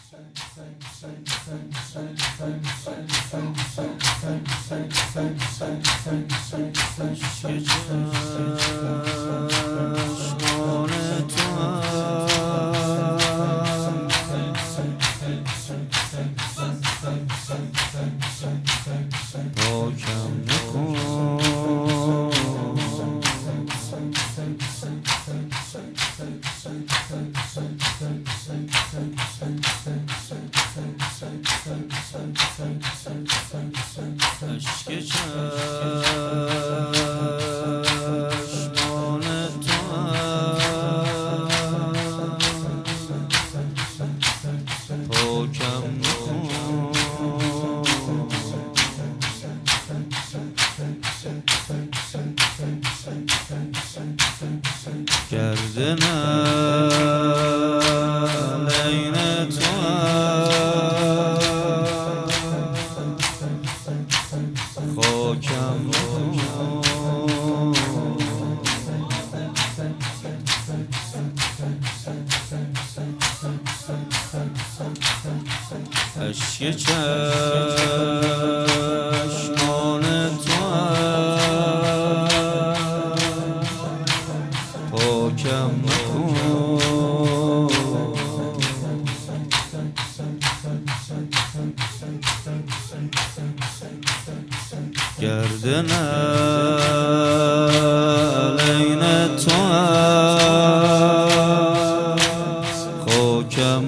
گردن لین تو خاکم اشک چشمان تو پاکم گردن لین تو خاکم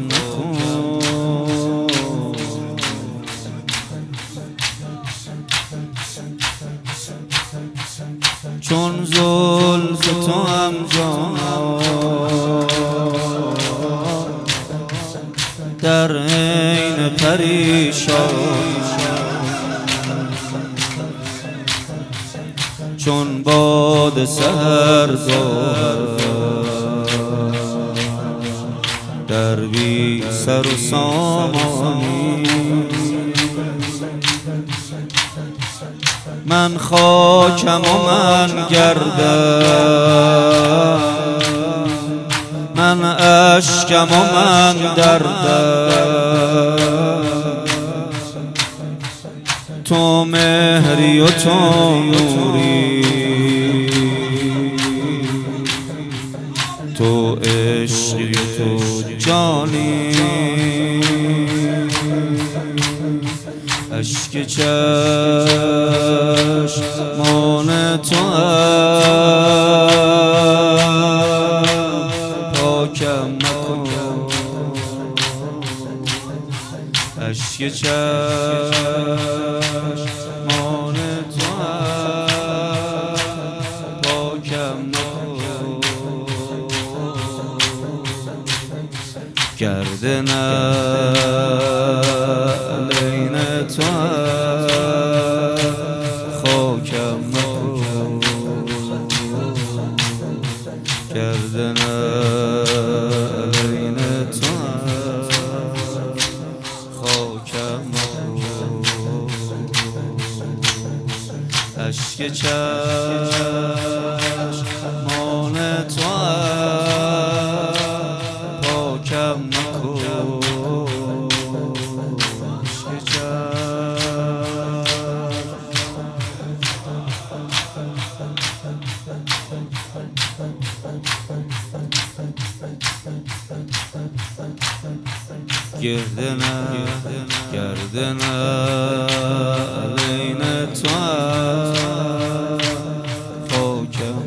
چون زلف تو هم جان در عین پریشان چون باد سحرگاه در بی سر و سامانی من خاکم و من گردم من اشکم و من دردم تو مهری و تو نوری تو عشقی و تو جانی اشک چشمان تو پاکم مکن اشک چشمان تو پاکم مکن گردن لین تو خاکم مکن گردن لین تو خاکم مکن اشک چشمان تو پاکم مکن گردن لین تو خاکم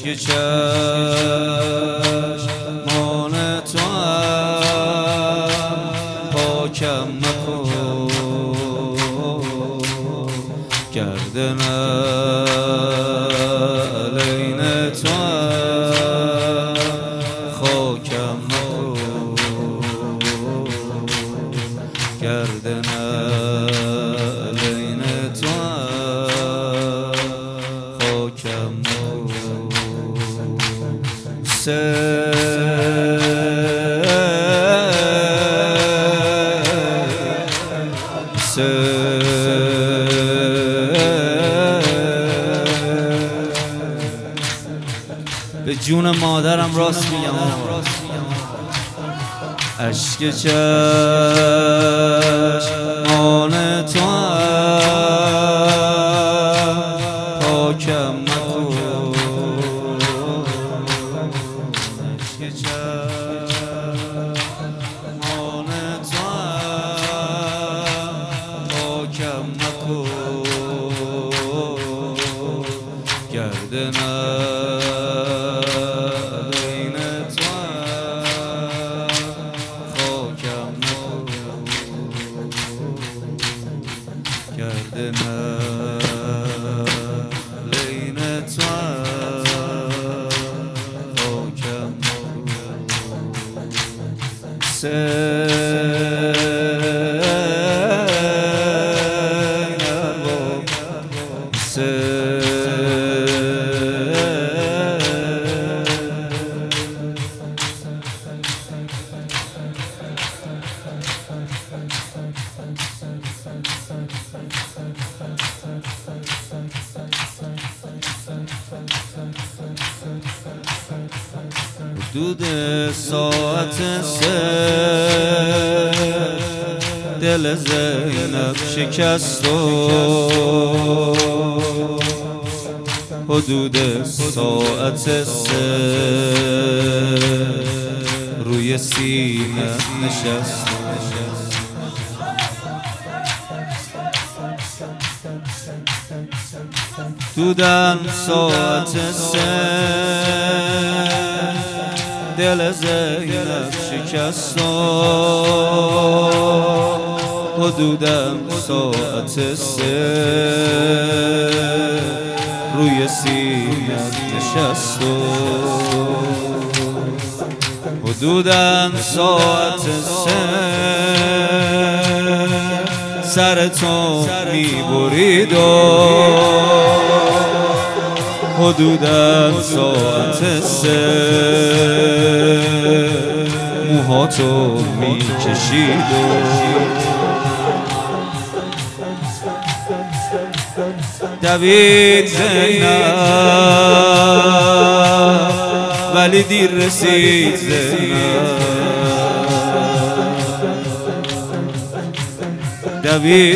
اشک چشمان تو پاکم مکن گردن عین تو خاکم مکن گردن عین تو خاکم به جون مادرم راست میگم اشک چشمان تو پاکم مکن اشک چشمان تو پاکم مکن گردن گردن عین تو خاکم حدود ساعت 3 دل زینب شکست و حدود ساعت 3 روی سینه نشست حدوداً ساعت 3 دل زینب شکست و حدوداً ساعت 3 روی سینه نشست و حدوداً ساعت 3 سر تو میبرید و حدوداً ساعت 3 موهاتو میکشید و دوید زینب ولی دیر رسید زینب دوید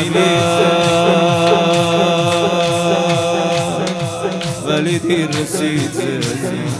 زینب ولی دیر رسید زینب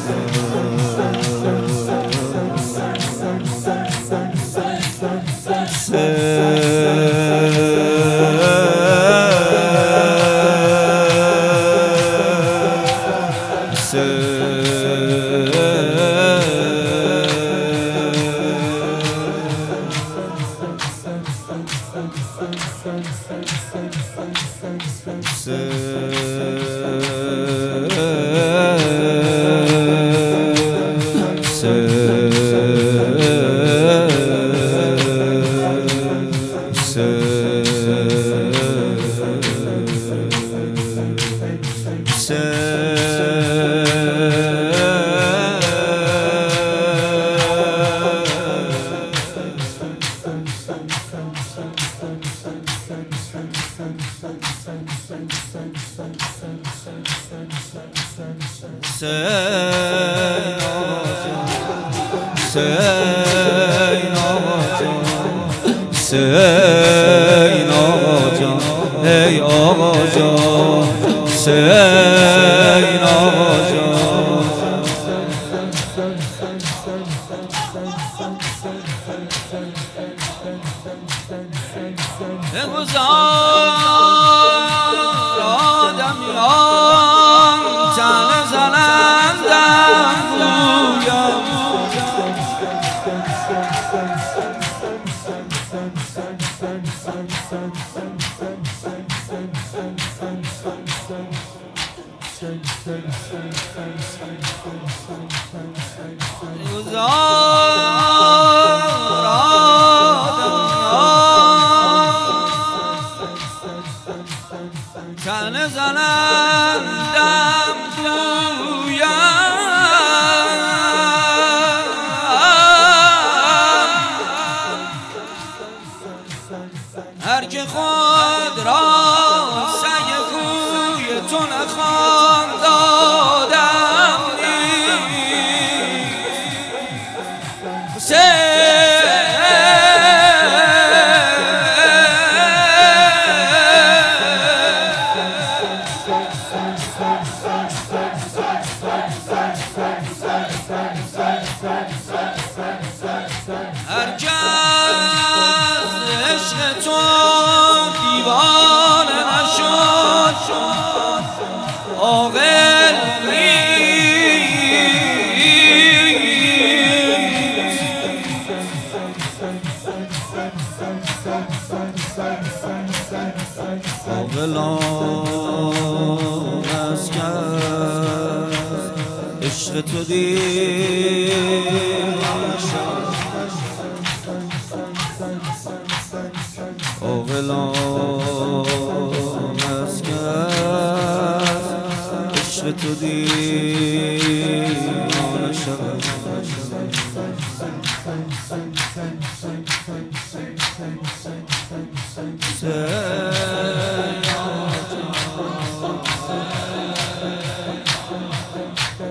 حسین آقا جان ای آقا جان حسین آقا جان بگذار آدمیان تن زنن تن زنندم دویم هر که خود را سگ کوی تو نخواند دادم نیست هر که از عشق تو دیوانه نشد عاقل نیست عاقلان از کس عشق تو دیوانه شد عاقلان از کس عشق تو دیوانه شد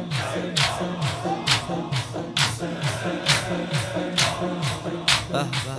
به به